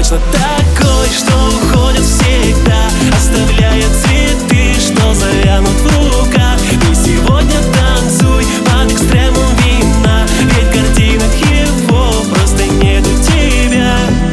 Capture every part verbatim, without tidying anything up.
точно такой, что уходит всегда, оставляя цветы, что завянут в руках. И сегодня танцуй под экстремум вина, ведь в картинах его просто нету тебя.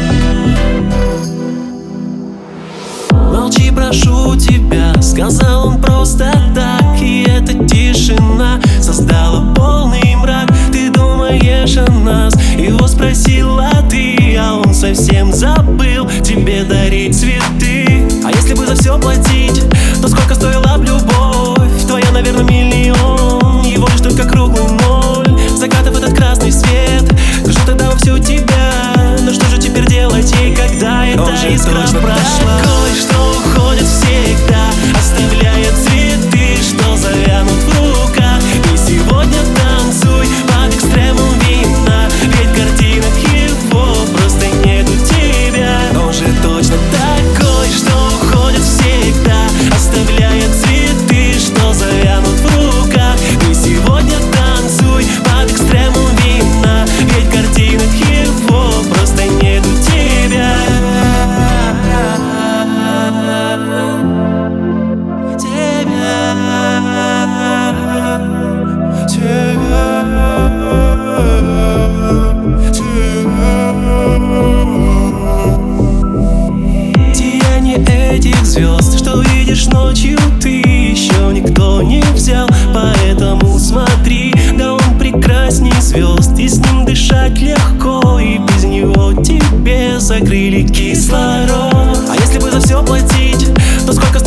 Молчи, прошу тебя, сказал он просто так. И эта тишина создала полный мрак. Ты думаешь о нас, его спросила ты, а он совсем забыл тебе дарить цветы. А если бы за все платить, то сколько стоила б любовь твоя, наверное, миллион. Его лишь только круглый ноль, закатов этот красный свет. Что тогда во всю тебя, но что же теперь делать ей, когда эта искра прошла? Такой, что уходит всегда, оставляя цветы, что завянут в руках. И сегодня танцуй под экстремум вина, ведь в картинах его просто нету тебя. Он же точно такой, что уходит всегда, оставляя цветы, что завянут в руках. И сегодня танцуй под экстремум вина, ведь в картинах его просто нету тебя. Сияние этих звезд, что видишь ночью ты, еще никто не взял, поэтому смотри. Да он прекрасней звезд, и с ним дышать легко, и без него тебе закрыли кислород. А если бы за все платить, то сколько